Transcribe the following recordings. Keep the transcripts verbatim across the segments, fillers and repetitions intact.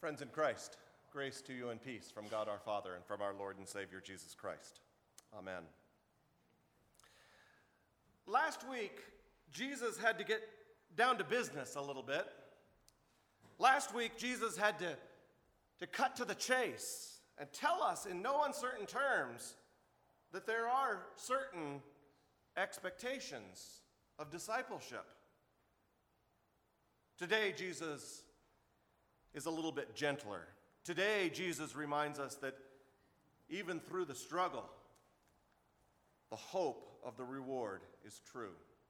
Friends in Christ, grace to you and peace from God our Father and from our Lord and Savior Jesus Christ. Amen. Last week, Jesus had to get down to business a little bit. Last week, Jesus had to, to cut to the chase and tell us in no uncertain terms that there are certain expectations of discipleship. Today, Jesus is a little bit gentler. Today, Jesus reminds us that even through the struggle, the hope of the reward is true.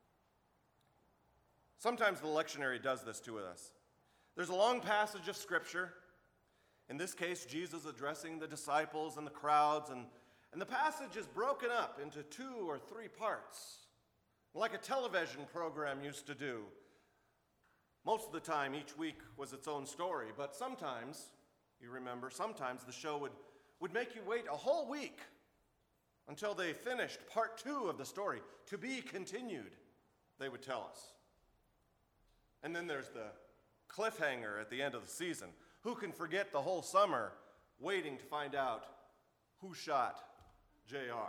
Sometimes the lectionary does this to us. There's a long passage of Scripture. In this case, Jesus addressing the disciples and the crowds, and, and the passage is broken up into two or three parts, like a television program used to do. Most of the time, each week was its own story, but sometimes, you remember, sometimes the show would, would make you wait a whole week until they finished part two of the story. To be continued, they would tell us. And then there's the cliffhanger at the end of the season. Who can forget the whole summer waiting to find out who shot J R?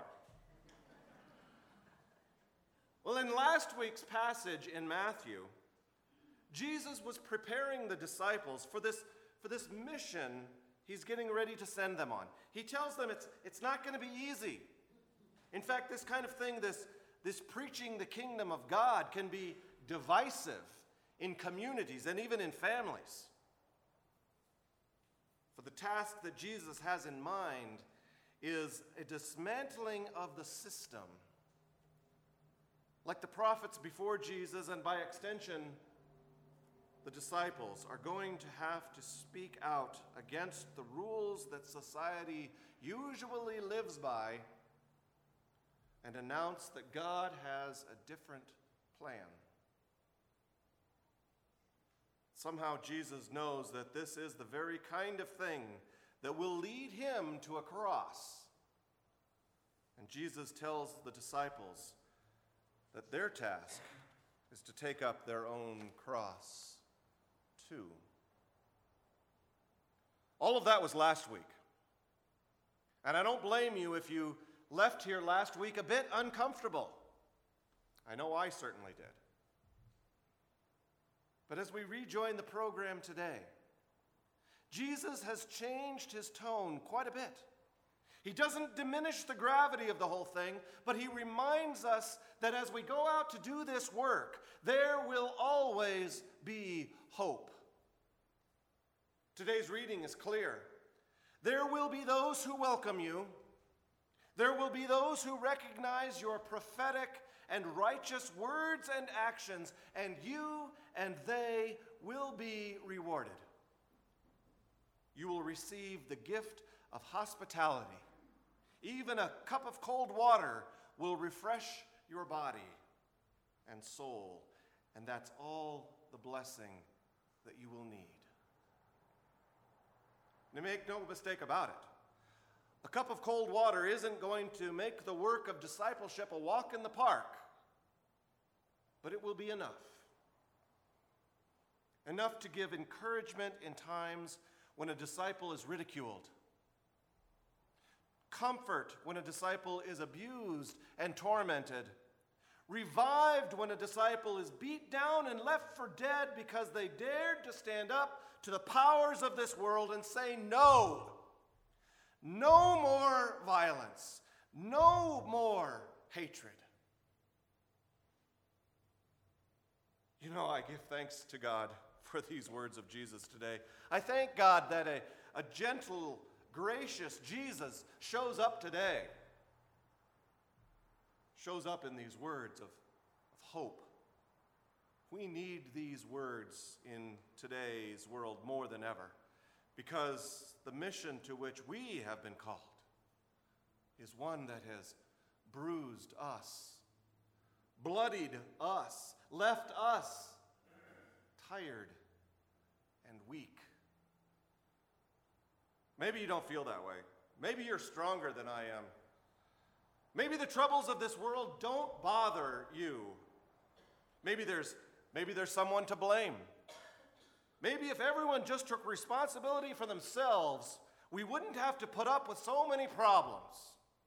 Well, in last week's passage in Matthew, Jesus was preparing the disciples for this, for this mission he's getting ready to send them on. He tells them it's, it's not going to be easy. In fact, this kind of thing, this, this preaching the kingdom of God can be divisive in communities and even in families. For the task that Jesus has in mind is a dismantling of the system. Like the prophets before Jesus, and by extension, the disciples are going to have to speak out against the rules that society usually lives by and announce that God has a different plan. Somehow Jesus knows that this is the very kind of thing that will lead him to a cross. And Jesus tells the disciples that their task is to take up their own cross too. All of that was last week. And I don't blame you if you left here last week a bit uncomfortable. I know I certainly did. But as we rejoin the program today, Jesus has changed his tone quite a bit. He doesn't diminish the gravity of the whole thing, but he reminds us that as we go out to do this work, there will always be hope. Today's reading is clear. There will be those who welcome you. There will be those who recognize your prophetic and righteous words and actions, and you and they will be rewarded. You will receive the gift of hospitality. Even a cup of cold water will refresh your body and soul, and that's all the blessing that you will need. Now, make no mistake about it. A cup of cold water isn't going to make the work of discipleship a walk in the park, but it will be enough. Enough to give encouragement in times when a disciple is ridiculed. Comfort when a disciple is abused and tormented. Revived when a disciple is beat down and left for dead because they dared to stand up to the powers of this world and say no. No more violence. No more hatred. You know, I give thanks to God for these words of Jesus today. I thank God that a, a gentle, gracious Jesus shows up today. Shows up in these words of, of hope. We need these words in today's world more than ever, because the mission to which we have been called is one that has bruised us, bloodied us, left us tired and weak. Maybe you don't feel that way. Maybe you're stronger than I am. Maybe the troubles of this world don't bother you. Maybe there's, maybe there's someone to blame. Maybe if everyone just took responsibility for themselves, we wouldn't have to put up with so many problems.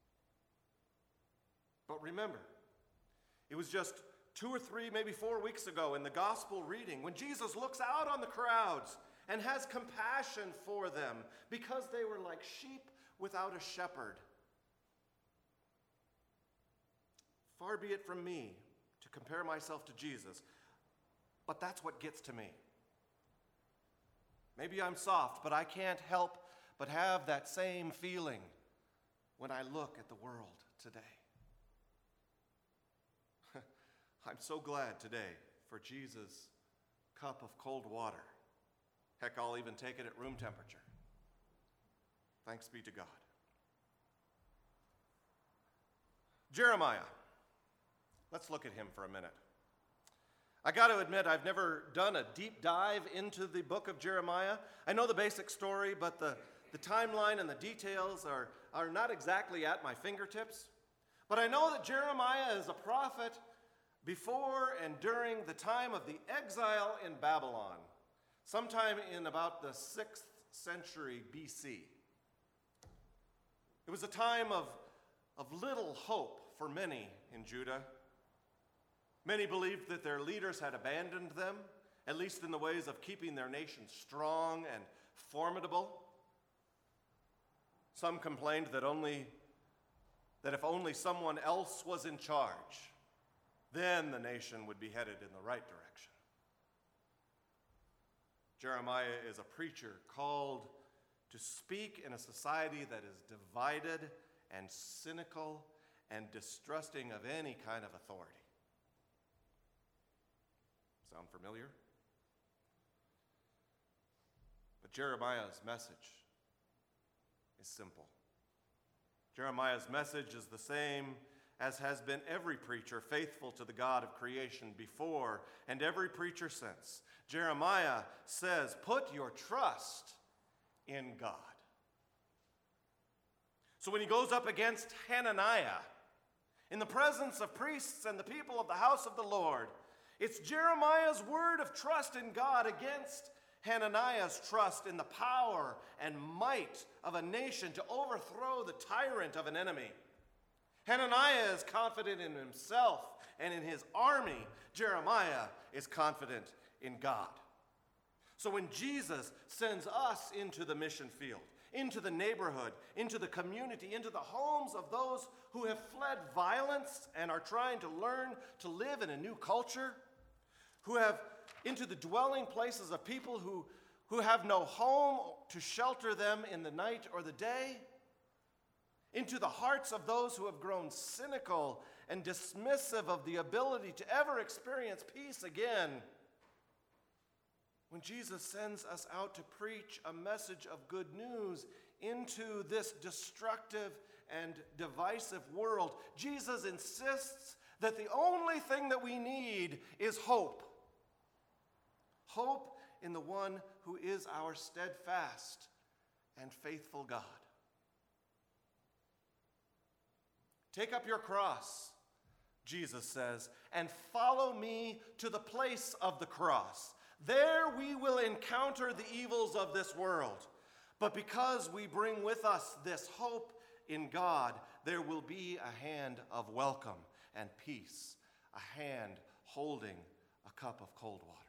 But remember, it was just two or three, maybe four weeks ago in the gospel reading when Jesus looks out on the crowds and has compassion for them because they were like sheep without a shepherd. Far be it from me to compare myself to Jesus, but that's what gets to me. Maybe I'm soft, but I can't help but have that same feeling when I look at the world today. I'm so glad today for Jesus' cup of cold water. Heck, I'll even take it at room temperature. Thanks be to God. Jeremiah. Let's look at him for a minute. I got to admit, I've never done a deep dive into the book of Jeremiah. I know the basic story, but the, the timeline and the details are, are not exactly at my fingertips. But I know that Jeremiah is a prophet before and during the time of the exile in Babylon, sometime in about the sixth century B C. It was a time of, of little hope for many in Judah. Many believed that their leaders had abandoned them, at least in the ways of keeping their nation strong and formidable. Some complained that only that if only someone else was in charge, then the nation would be headed in the right direction. Jeremiah is a preacher called to speak in a society that is divided and cynical and distrusting of any kind of authority. Sound familiar? But Jeremiah's message is simple. Jeremiah's message is the same as has been every preacher faithful to the God of creation before and every preacher since. Jeremiah says, put your trust in God. So when he goes up against Hananiah, in the presence of priests and the people of the house of the Lord, it's Jeremiah's word of trust in God against Hananiah's trust in the power and might of a nation to overthrow the tyrant of an enemy. Hananiah is confident in himself and in his army. Jeremiah is confident in God. So when Jesus sends us into the mission field, into the neighborhood, into the community, into the homes of those who have fled violence and are trying to learn to live in a new culture, who have into the dwelling places of people who, who have no home to shelter them in the night or the day, into the hearts of those who have grown cynical and dismissive of the ability to ever experience peace again. When Jesus sends us out to preach a message of good news into this destructive and divisive world, Jesus insists that the only thing that we need is hope. Hope in the one who is our steadfast and faithful God. Take up your cross, Jesus says, and follow me to the place of the cross. There we will encounter the evils of this world. But because we bring with us this hope in God, there will be a hand of welcome and peace, a hand holding a cup of cold water.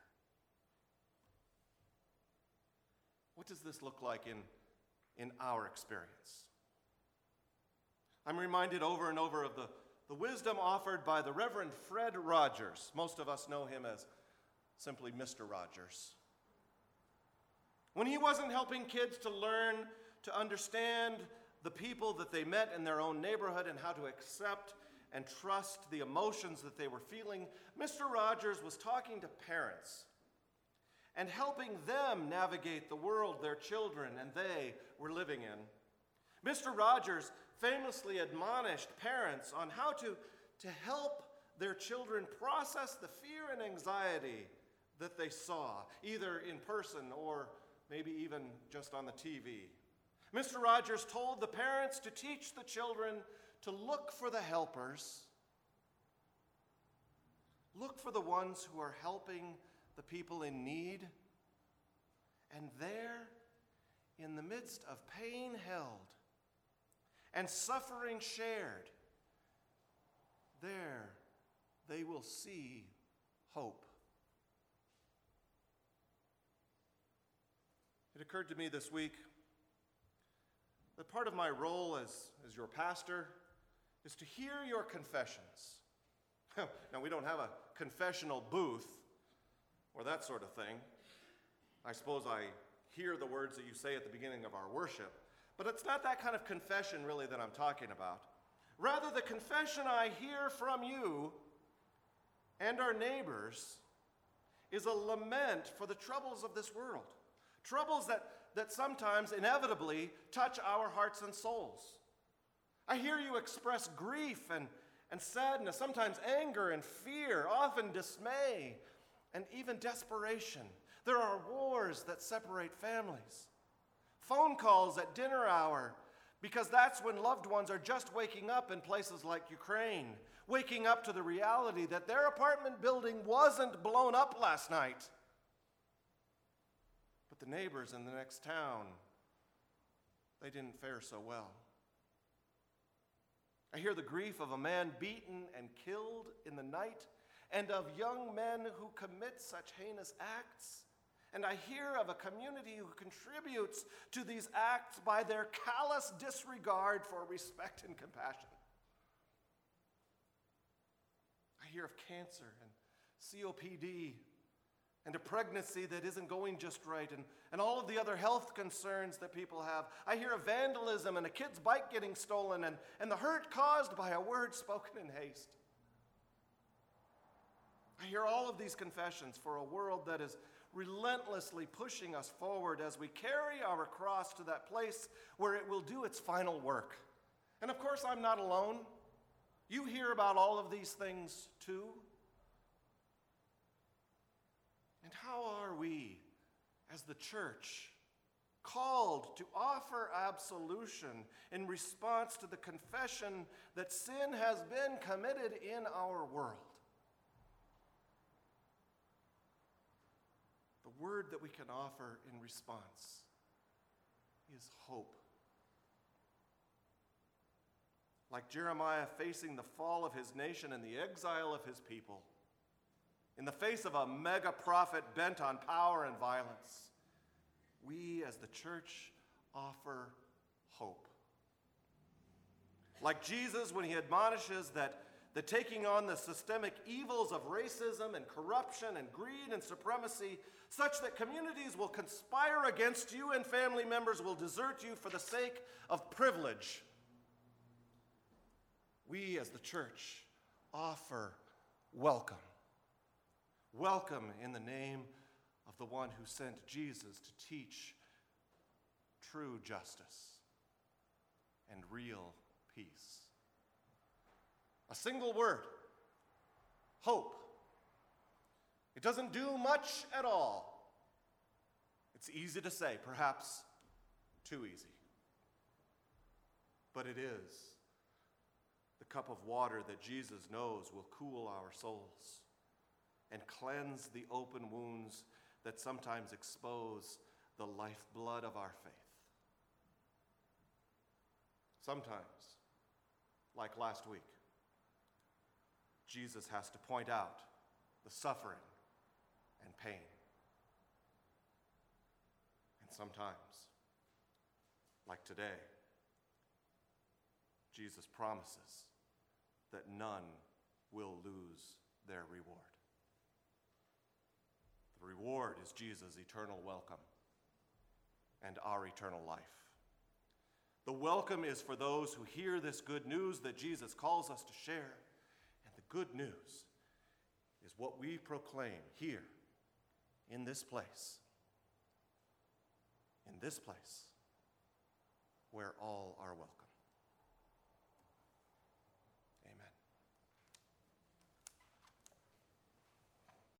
What does this look like in, in our experience? I'm reminded over and over of the, the wisdom offered by the Reverend Fred Rogers. Most of us know him as simply Mister Rogers. When he wasn't helping kids to learn to understand the people that they met in their own neighborhood and how to accept and trust the emotions that they were feeling, Mister Rogers was talking to parents and helping them navigate the world their children and they were living in. Mister Rogers famously admonished parents on how to, to help their children process the fear and anxiety that they saw, either in person or maybe even just on the T V. Mister Rogers told the parents to teach the children to look for the helpers, look for the ones who are helping the people in need, And there, in the midst of pain held and suffering shared, there they will see hope. It occurred to me this week that part of my role as, as your pastor is to hear your confessions. Now, we don't have a confessional booth or that sort of thing. I suppose I hear the words that you say at the beginning of our worship, but it's not that kind of confession really that I'm talking about. Rather, the confession I hear from you and our neighbors is a lament for the troubles of this world. Troubles that, that sometimes inevitably touch our hearts and souls. I hear you express grief and, and sadness, sometimes anger and fear, often dismay, and even desperation. There are wars that separate families. Phone calls at dinner hour, because that's when loved ones are just waking up in places like Ukraine, waking up to the reality that their apartment building wasn't blown up last night. But the neighbors in the next town, they didn't fare so well. I hear the grief of a man beaten and killed in the night, and of young men who commit such heinous acts. And I hear of a community who contributes to these acts by their callous disregard for respect and compassion. I hear of cancer and C O P D and a pregnancy that isn't going just right, and, and all of the other health concerns that people have. I hear of vandalism and a kid's bike getting stolen, and, and the hurt caused by a word spoken in haste. I hear all of these confessions for a world that is relentlessly pushing us forward as we carry our cross to that place where it will do its final work. And of course, I'm not alone. You hear about all of these things too. And how are we, as the church, called to offer absolution in response to the confession that sin has been committed in our world? The word that we can offer in response is hope. Like Jeremiah facing the fall of his nation and the exile of his people, in the face of a mega prophet bent on power and violence, we as the church offer hope. Like Jesus when he admonishes that the taking on the systemic evils of racism and corruption and greed and supremacy, such that communities will conspire against you and family members will desert you for the sake of privilege. We as the church offer welcome. Welcome in the name of the one who sent Jesus to teach true justice and real peace. A single word, hope. It doesn't do much at all. It's easy to say, perhaps too easy. But it is the cup of water that Jesus knows will cool our souls and cleanse the open wounds that sometimes expose the lifeblood of our faith. Sometimes, like last week, Jesus has to point out the suffering and pain. And sometimes, like today, Jesus promises that none will lose their reward. The reward is Jesus' eternal welcome and our eternal life. The welcome is for those who hear this good news that Jesus calls us to share. And the good news is what we proclaim here in this place. In this place where all are welcome.